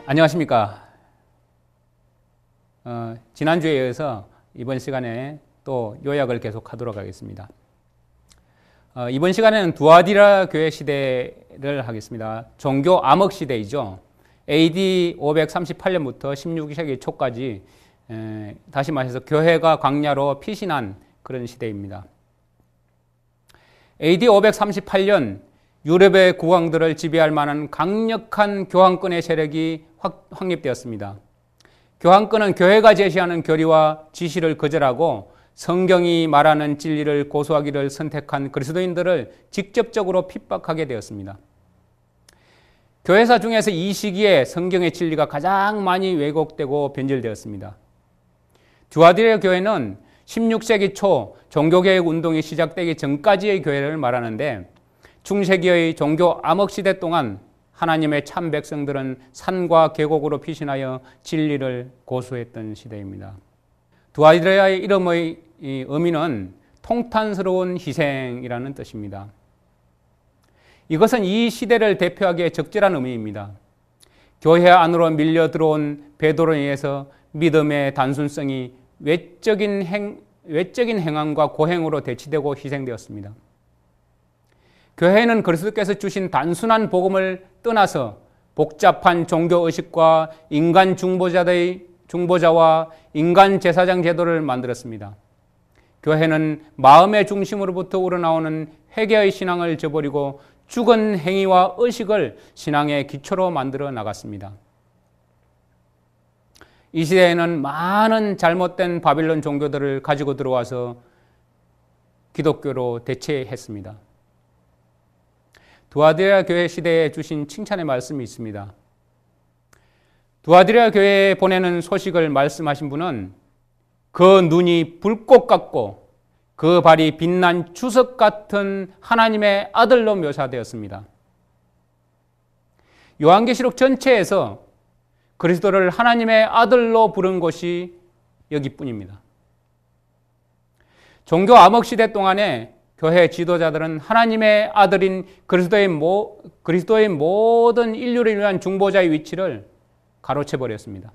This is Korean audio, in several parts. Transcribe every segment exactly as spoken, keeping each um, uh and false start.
안녕하십니까. 어, 지난주에 이어서 이번 시간에 또 요약을 계속하도록 하겠습니다. 어, 이번 시간에는 두아디라 교회 시대를 하겠습니다. 종교 암흑 시대이죠. 에이디 오백삼십팔 년부터 십육 세기 초까지 에, 다시 말해서 교회가 광야로 피신한 그런 시대입니다. 에이디 오백삼십팔 년 유럽의 국왕들을 지배할 만한 강력한 교황권의 세력이 확, 확립되었습니다. 교황권은 교회가 제시하는 교리와 지시를 거절하고 성경이 말하는 진리를 고수하기를 선택한 그리스도인들을 직접적으로 핍박하게 되었습니다. 교회사 중에서 이 시기에 성경의 진리가 가장 많이 왜곡되고 변질되었습니다. 두아디라 교회는 십육 세기 초 종교개혁 운동이 시작되기 전까지의 교회를 말하는데, 중세기의 종교 암흑 시대 동안 하나님의 참 백성들은 산과 계곡으로 피신하여 진리를 고수했던 시대입니다. 두아디라의 이름의 의미는 통탄스러운 희생이라는 뜻입니다. 이것은 이 시대를 대표하기에 적절한 의미입니다. 교회 안으로 밀려 들어온 베드로에 의해서 믿음의 단순성이 외적인 행, 외적인 행함과 고행으로 대치되고 희생되었습니다. 교회는 그리스도께서 주신 단순한 복음을 떠나서 복잡한 종교의식과 인간 중보자의, 중보자와 인간 제사장 제도를 만들었습니다. 교회는 마음의 중심으로부터 우러나오는 회개의 신앙을 저버리고 죽은 행위와 의식을 신앙의 기초로 만들어 나갔습니다. 이 시대에는 많은 잘못된 바빌론 종교들을 가지고 들어와서 기독교로 대체했습니다. 두아디라 교회 시대에 주신 칭찬의 말씀이 있습니다. 두아디라 교회에 보내는 소식을 말씀하신 분은 그 눈이 불꽃 같고 그 발이 빛난 주석 같은 하나님의 아들로 묘사되었습니다. 요한계시록 전체에서 그리스도를 하나님의 아들로 부른 곳이 여기뿐입니다. 종교 암흑 시대 동안에 교회 지도자들은 하나님의 아들인 그리스도의, 모, 그리스도의 모든 인류를 위한 중보자의 위치를 가로채버렸습니다.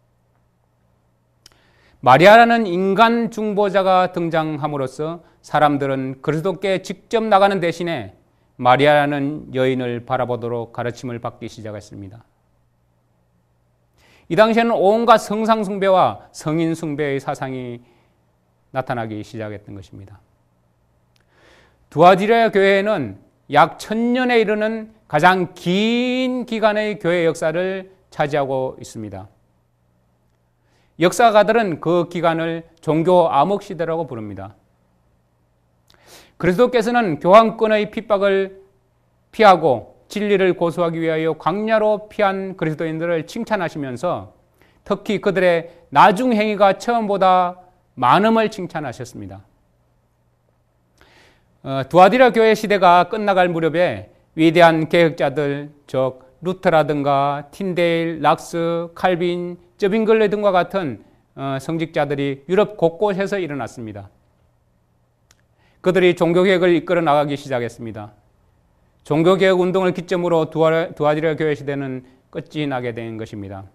마리아라는 인간 중보자가 등장함으로써 사람들은 그리스도께 직접 나가는 대신에 마리아라는 여인을 바라보도록 가르침을 받기 시작했습니다. 이 당시에는 온갖 성상 숭배와 성인 숭배의 사상이 나타나기 시작했던 것입니다. 두아디라 교회는 약 천년에 이르는 가장 긴 기간의 교회 역사를 차지하고 있습니다. 역사가들은 그 기간을 종교 암흑 시대라고 부릅니다. 그리스도께서는 교황권의 핍박을 피하고 진리를 고수하기 위하여 광야로 피한 그리스도인들을 칭찬하시면서 특히 그들의 나중 행위가 처음보다 많음을 칭찬하셨습니다. 어, 두아디라 교회 시대가 끝나갈 무렵에 위대한 개혁자들, 즉 루터라든가 틴데일, 락스, 칼빈, 저빙글레 등과 같은 어, 성직자들이 유럽 곳곳에서 일어났습니다. 그들이 종교개혁을 이끌어 나가기 시작했습니다. 종교개혁 운동을 기점으로 두아디라 교회 시대는 끝이 나게 된 것입니다.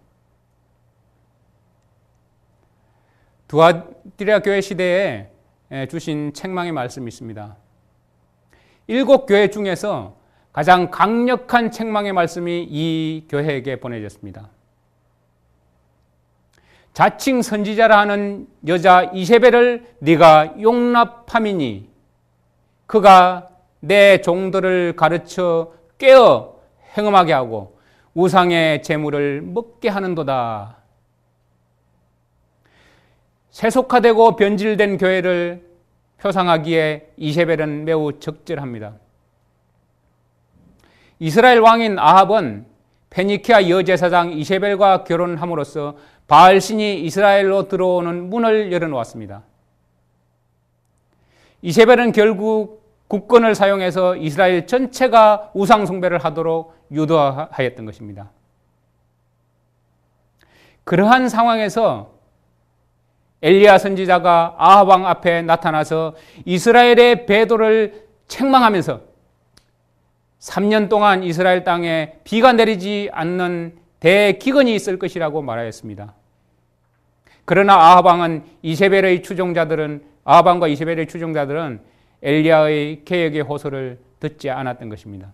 두아디라 교회 시대에 주신 책망의 말씀이 있습니다. 일곱 교회 중에서 가장 강력한 책망의 말씀이 이 교회에게 보내졌습니다. 자칭 선지자라 하는 여자 이세벨을 네가 용납함이니 그가 내 종들을 가르쳐 깨어 행음하게 하고 우상의 재물을 먹게 하는도다. 세속화되고 변질된 교회를 표상하기에 이세벨은 매우 적절합니다. 이스라엘 왕인 아합은 페니키아 여제사장 이세벨과 결혼함으로써 바알신이 이스라엘로 들어오는 문을 열어놓았습니다. 이세벨은 결국 국권을 사용해서 이스라엘 전체가 우상 숭배를 하도록 유도하였던 것입니다. 그러한 상황에서 엘리야 선지자가 아합 왕 앞에 나타나서 이스라엘의 배도를 책망하면서 삼 년 동안 이스라엘 땅에 비가 내리지 않는 대기근이 있을 것이라고 말하였습니다. 그러나 아합 왕은 이세벨의 추종자들은 아합 왕과 이세벨의 추종자들은 엘리야의 계획의 호소를 듣지 않았던 것입니다.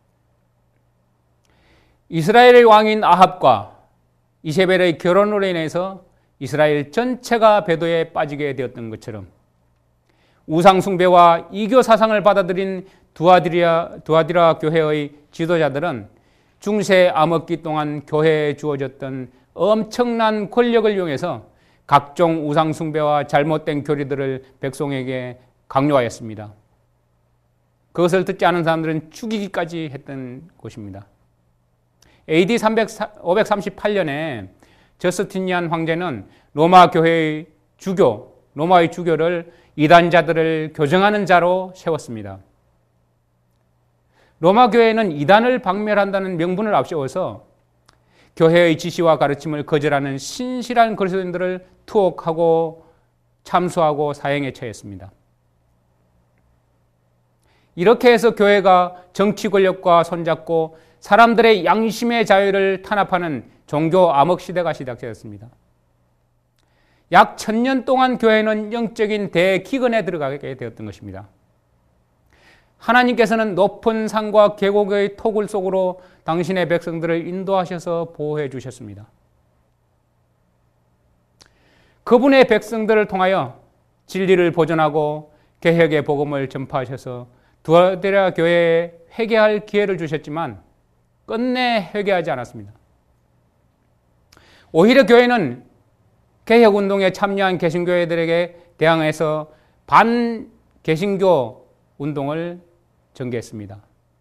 이스라엘의 왕인 아합과 이세벨의 결혼으로 인해서 이스라엘 전체가 배도에 빠지게 되었던 것처럼 우상 숭배와 이교 사상을 받아들인 두아디라, 두아디라 교회의 지도자들은 중세 암흑기 동안 교회에 주어졌던 엄청난 권력을 이용해서 각종 우상 숭배와 잘못된 교리들을 백성에게 강요하였습니다. 그것을 듣지 않은 사람들은 죽이기까지 했던 곳입니다. 에이디 오백삼십팔 년에 저스티니안 황제는 로마 교회의 주교, 로마의 주교를 이단자들을 교정하는 자로 세웠습니다. 로마 교회는 이단을 박멸한다는 명분을 앞세워서 교회의 지시와 가르침을 거절하는 신실한 그리스도인들을 투옥하고 참수하고 사형에 처했습니다. 이렇게 해서 교회가 정치 권력과 손잡고 사람들의 양심의 자유를 탄압하는 종교 암흑 시대가 시작되었습니다. 약 천년 동안 교회는 영적인 대기근에 들어가게 되었던 것입니다. 하나님께서는 높은 산과 계곡의 토굴 속으로 당신의 백성들을 인도하셔서 보호해 주셨습니다. 그분의 백성들을 통하여 진리를 보존하고 개혁의 복음을 전파하셔서 두아디라 교회에 회개할 기회를 주셨지만 끝내 회개하지 않았습니다. 오히려 교회는 개혁운동에 참여한 개신교회들에게 대항해서 반개신교 운동을 전개했습니다.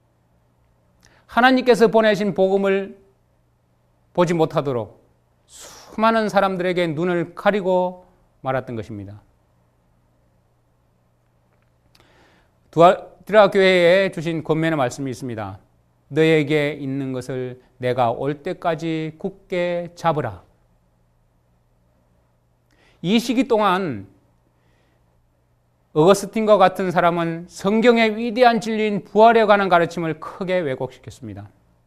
하나님께서 보내신 복음을 보지 못하도록 수많은 사람들에게 눈을 가리고 말았던 것입니다. 두아디라 교회에 주신 권면의 말씀이 있습니다. 너에게 있는 것을 내가 올 때까지 굳게 잡으라. 이 시기 동안 어거스틴과 같은 사람은 성경의 위대한 진리인 부활에 관한 가르침을 크게 왜곡시켰습니다.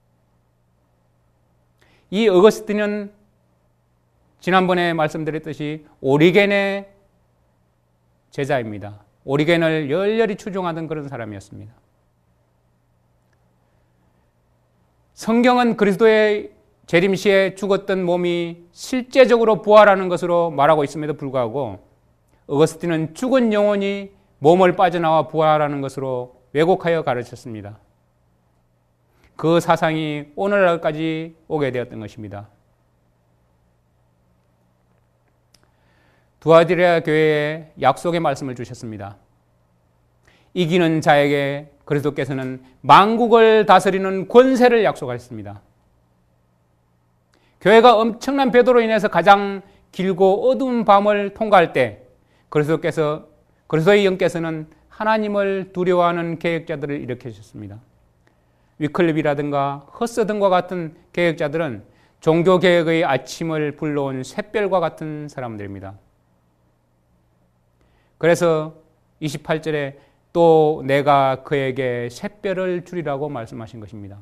이 어거스틴은 지난번에 말씀드렸듯이 오리겐의 제자입니다. 오리겐을 열렬히 추종하던 그런 사람이었습니다. 성경은 그리스도의 재림시에 죽었던 몸이 실제적으로 부활하는 것으로 말하고 있음에도 불구하고 어거스틴은 죽은 영혼이 몸을 빠져나와 부활하는 것으로 왜곡하여 가르쳤습니다. 그 사상이 오늘날까지 오게 되었던 것입니다. 두아디라 교회에 약속의 말씀을 주셨습니다. 이기는 자에게 그리스도께서는 만국을 다스리는 권세를 약속하셨습니다. 교회가 엄청난 배도로 인해서 가장 길고 어두운 밤을 통과할 때 그리스도께서, 그리스도의 영께서는 하나님을 두려워하는 개혁자들을 일으키셨습니다. 위클립이라든가 허스 등과 같은 개혁자들은 종교개혁의 아침을 불러온 샛별과 같은 사람들입니다. 그래서 이십팔 절에 또 내가 그에게 샛별을 주리라고 말씀하신 것입니다.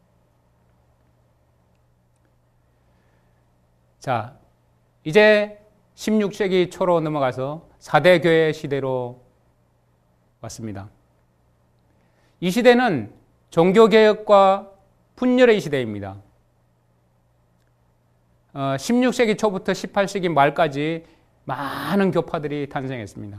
자, 이제 십육 세기 초로 넘어가서 사대 교회 시대로 왔습니다. 이 시대는 종교개혁과 분열의 시대입니다. 어, 십육 세기 초부터 십팔 세기 말까지 많은 교파들이 탄생했습니다.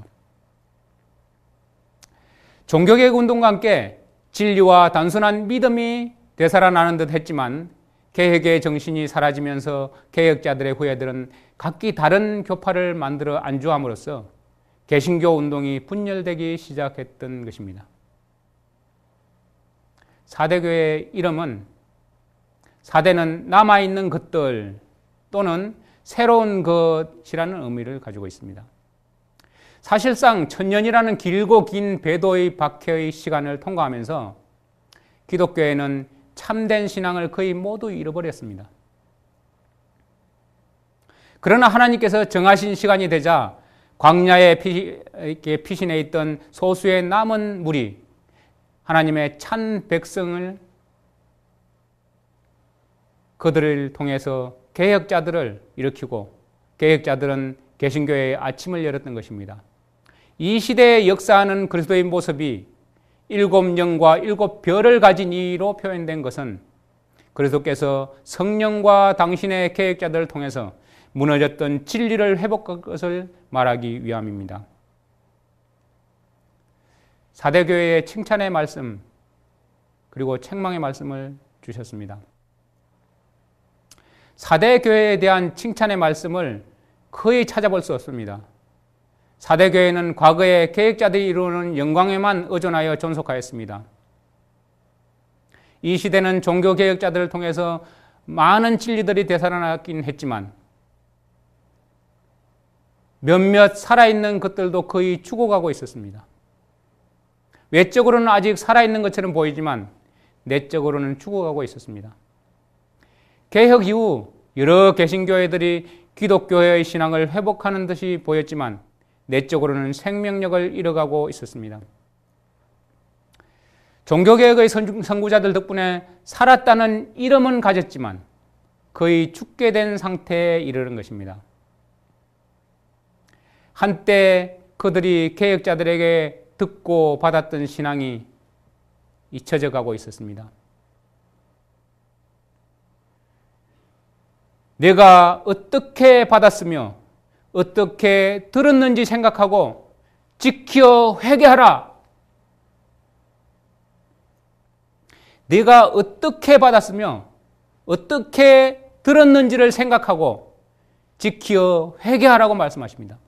종교개혁 운동과 함께 진리와 단순한 믿음이 되살아나는 듯 했지만 개혁의 정신이 사라지면서 개혁자들의 후예들은 각기 다른 교파를 만들어 안주함으로써 개신교 운동이 분열되기 시작했던 것입니다. 사대교회의 이름은 사대는 남아있는 것들 또는 새로운 것이라는 의미를 가지고 있습니다. 사실상 천년이라는 길고 긴 배도의 박해의 시간을 통과하면서 기독교회는 참된 신앙을 거의 모두 잃어버렸습니다. 그러나 하나님께서 정하신 시간이 되자 광야에 피신해 있던 소수의 남은 무리, 하나님의 찬 백성을 그들을 통해서 개혁자들을 일으키고 개혁자들은 개신교회의 아침을 열었던 것입니다. 이 시대의 역사하는 그리스도의 모습이 일곱 영과 일곱 별을 가진 이로 표현된 것은 그리스도께서 성령과 당신의 개혁자들을 통해서 무너졌던 진리를 회복할 것을 말하기 위함입니다. 사대교회의 칭찬의 말씀 그리고 책망의 말씀을 주셨습니다. 사대교회에 대한 칭찬의 말씀을 거의 찾아볼 수 없습니다. 사대교회는 과거의 개혁자들이 이루는 영광에만 의존하여 존속하였습니다. 이 시대는 종교개혁자들을 통해서 많은 진리들이 되살아나긴 했지만 몇몇 살아있는 것들도 거의 죽어가고 있었습니다. 외적으로는 아직 살아있는 것처럼 보이지만 내적으로는 죽어가고 있었습니다. 개혁 이후 여러 개신교회들이 기독교의 신앙을 회복하는 듯이 보였지만 내적으로는 생명력을 잃어가고 있었습니다. 종교개혁의 선구자들 덕분에 살았다는 이름은 가졌지만 거의 죽게 된 상태에 이르는 것입니다. 한때 그들이 개혁자들에게 듣고 받았던 신앙이 잊혀져 가고 있었습니다. 내가 어떻게 받았으며 어떻게 들었는지 생각하고 지켜 회개하라. 내가 어떻게 받았으며 어떻게 들었는지를 생각하고 지켜 회개하라고 말씀하십니다.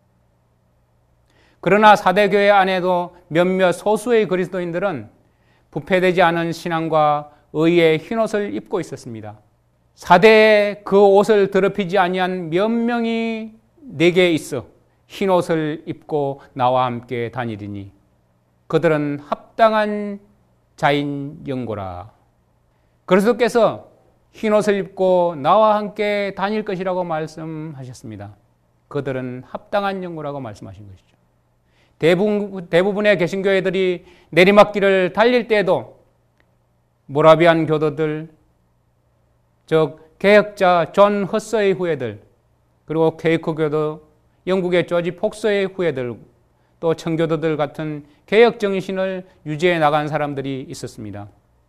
그러나 사대교회 안에도 몇몇 소수의 그리스도인들은 부패되지 않은 신앙과 의의 흰옷을 입고 있었습니다. 사대에 그 옷을 더럽히지 아니한 몇 명이 내게 있어 흰옷을 입고 나와 함께 다니리니 그들은 합당한 자인 영고라. 그리스도께서 흰옷을 입고 나와 함께 다닐 것이라고 말씀하셨습니다. 그들은 합당한 영고라고 말씀하신 것이죠. 대부분, 대부분의 개신교회들이 내리막길을 달릴 때에도 모라비안 교도들, 즉 개혁자 존 허서의 후예들, 그리고 케이크 교도, 영국의 조지 폭스의 후예들, 또 청교도들 같은 개혁 정신을 유지해 나간 사람들이 있었습니다.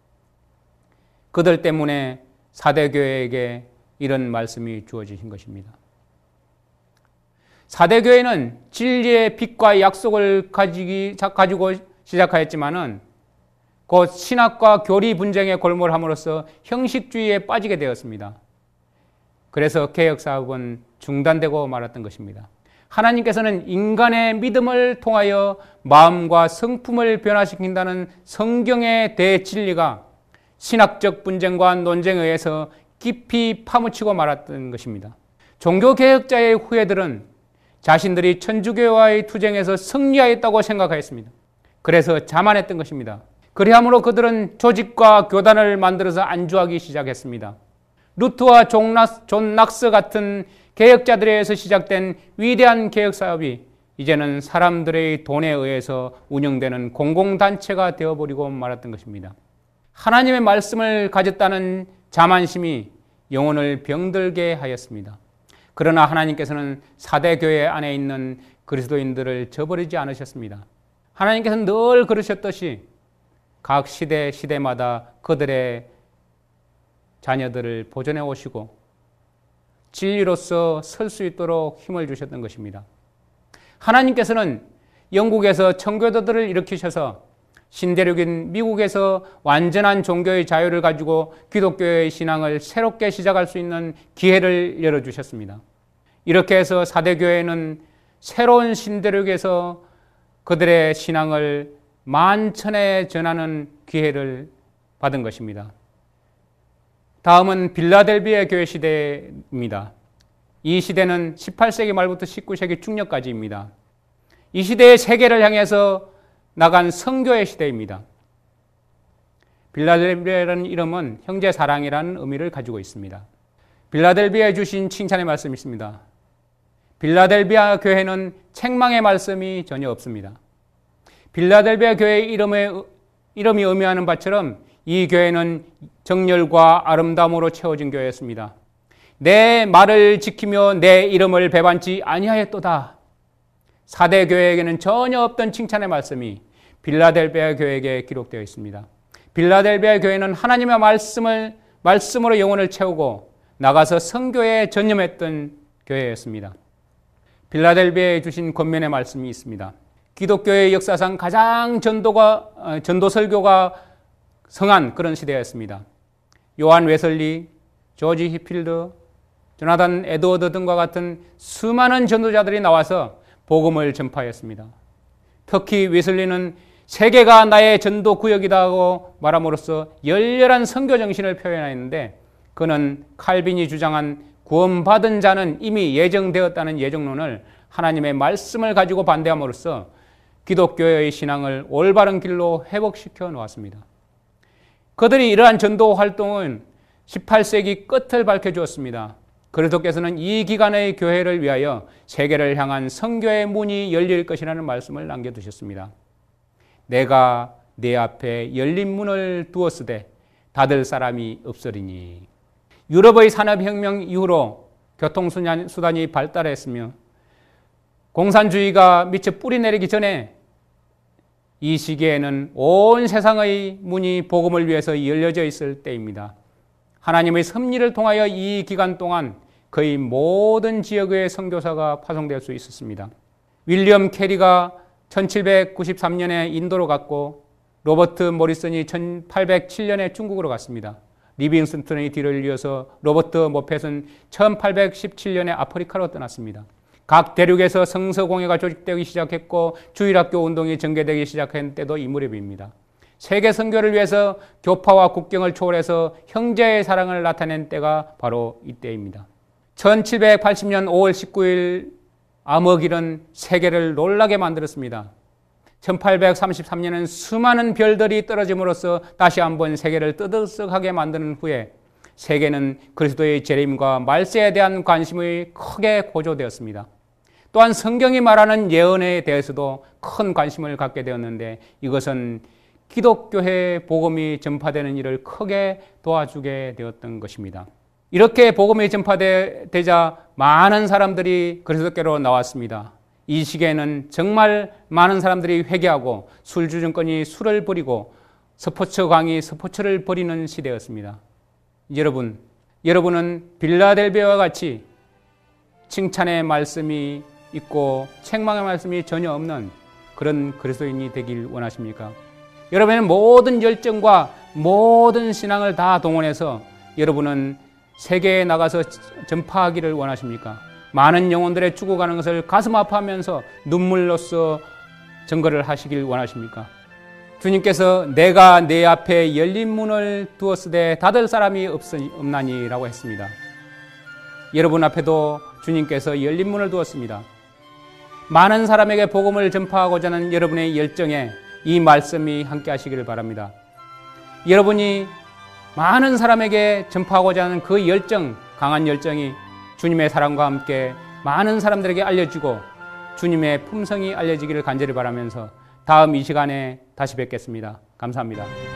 그들 때문에 사대교회에게 이런 말씀이 주어지신 것입니다. 사대교회는 진리의 빛과 약속을 가지기, 가지고 시작하였지만은 곧 신학과 교리 분쟁에 골몰함으로써 형식주의에 빠지게 되었습니다. 그래서 개혁사업은 중단되고 말았던 것입니다. 하나님께서는 인간의 믿음을 통하여 마음과 성품을 변화시킨다는 성경의 대진리가 신학적 분쟁과 논쟁에 의해서 깊이 파묻히고 말았던 것입니다. 종교개혁자의 후예들은 자신들이 천주교와의 투쟁에서 승리하였다고 생각하였습니다. 그래서 자만했던 것입니다. 그리함으로 그들은 조직과 교단을 만들어서 안주하기 시작했습니다. 루트와 존 낙스 같은 개혁자들에 의해서 시작된 위대한 개혁사업이 이제는 사람들의 돈에 의해서 운영되는 공공단체가 되어버리고 말았던 것입니다. 하나님의 말씀을 가졌다는 자만심이 영혼을 병들게 하였습니다. 그러나 하나님께서는 사대교회 안에 있는 그리스도인들을 저버리지 않으셨습니다. 하나님께서는 늘 그러셨듯이 각 시대 시대마다 그들의 자녀들을 보존해 오시고 진리로서 설 수 있도록 힘을 주셨던 것입니다. 하나님께서는 영국에서 청교도들을 일으키셔서 신대륙인 미국에서 완전한 종교의 자유를 가지고 기독교의 신앙을 새롭게 시작할 수 있는 기회를 열어주셨습니다. 이렇게 해서 사대교회는 새로운 신대륙에서 그들의 신앙을 만천에 전하는 기회를 받은 것입니다. 다음은 빌라델비아 교회 시대입니다. 이 시대는 십팔 세기 말부터 십구 세기 중葉까지입니다. 이 시대의 세계를 향해서 나간 선교의 시대입니다. 빌라델비아라는 이름은 형제 사랑이라는 의미를 가지고 있습니다. 빌라델비아에 주신 칭찬의 말씀이 있습니다. 빌라델비아 교회는 책망의 말씀이 전혀 없습니다. 빌라델비아 교회의 이름의, 이름이 의미하는 바처럼 이 교회는 정열과 아름다움으로 채워진 교회였습니다. 내 말을 지키며 내 이름을 배반치 아니하였도다. 사대 교회에게는 전혀 없던 칭찬의 말씀이 빌라델베아 교회에게 기록되어 있습니다. 빌라델베아 교회는 하나님의 말씀을 말씀으로 영혼을 채우고 나가서 선교에 전념했던 교회였습니다. 빌라델베아에 주신 권면의 말씀이 있습니다. 기독교의 역사상 가장 전도가 전도 설교가 성한 그런 시대였습니다. 요한 웨슬리, 조지 히필드, 조나단 에드워드 등과 같은 수많은 전도자들이 나와서 복음을 전파했습니다. 특히 웨슬리는 세계가 나의 전도 구역이다 하고 말함으로써 열렬한 선교 정신을 표현했는데, 그는 칼빈이 주장한 구원받은 자는 이미 예정되었다는 예정론을 하나님의 말씀을 가지고 반대함으로써 기독교의 신앙을 올바른 길로 회복시켜 놓았습니다. 그들이 이러한 전도 활동은 십팔 세기 끝을 밝혀주었습니다. 그리스도께서는 이 기간의 교회를 위하여 세계를 향한 선교의 문이 열릴 것이라는 말씀을 남겨두셨습니다. 내가 내 앞에 열린 문을 두었으되 닫을 사람이 없으리니. 유럽의 산업혁명 이후로 교통수단이 발달했으며 공산주의가 미처 뿌리 내리기 전에 이 시기에는 온 세상의 문이 복음을 위해서 열려져 있을 때입니다. 하나님의 섭리를 통하여 이 기간 동안 거의 모든 지역의 선교사가 파송될 수 있었습니다. 윌리엄 캐리가 천칠백구십삼 년에 인도로 갔고, 로버트 모리슨이 천팔백칠 년에 중국으로 갔습니다. 리빙스턴의 뒤를 이어서 로버트 모펫은 천팔백십칠 년에 아프리카로 떠났습니다. 각 대륙에서 성서공회가 조직되기 시작했고 주일학교 운동이 전개되기 시작한 때도 이 무렵입니다. 세계 선교를 위해서 교파와 국경을 초월해서 형제의 사랑을 나타낸 때가 바로 이때입니다. 천칠백팔십 년 오월 십구일 암흑일은 세계를 놀라게 만들었습니다. 천팔백삼십삼 년은 수많은 별들이 떨어짐으로써 다시 한번 세계를 뜨뜻하게 만드는 후에 세계는 그리스도의 재림과 말세에 대한 관심이 크게 고조되었습니다. 또한 성경이 말하는 예언에 대해서도 큰 관심을 갖게 되었는데, 이것은 기독교의 복음이 전파되는 일을 크게 도와주게 되었던 것입니다. 이렇게 복음이 전파되자 많은 사람들이 그리스도께로 나왔습니다. 이 시기에는 정말 많은 사람들이 회개하고 술주정권이 술을 버리고 스포츠 광이 스포츠를 버리는 시대였습니다. 여러분, 여러분은 빌라델베아와 같이 칭찬의 말씀이 있고 책망의 말씀이 전혀 없는 그런 그리스도인이 되길 원하십니까? 여러분의 모든 열정과 모든 신앙을 다 동원해서 여러분은 세계에 나가서 전파하기를 원하십니까? 많은 영혼들의 죽어가는 것을 가슴 아파하면서 눈물로써 증거를 하시길 원하십니까? 주님께서 내가 내 앞에 열린 문을 두었으되 닫을 사람이 없나니 라고 했습니다. 여러분 앞에도 주님께서 열린 문을 두었습니다. 많은 사람에게 복음을 전파하고자 하는 여러분의 열정에 이 말씀이 함께 하시기를 바랍니다. 여러분이 많은 사람에게 전파하고자 하는 그 열정, 강한 열정이 주님의 사랑과 함께 많은 사람들에게 알려지고 주님의 품성이 알려지기를 간절히 바라면서 다음 이 시간에 다시 뵙겠습니다. 감사합니다.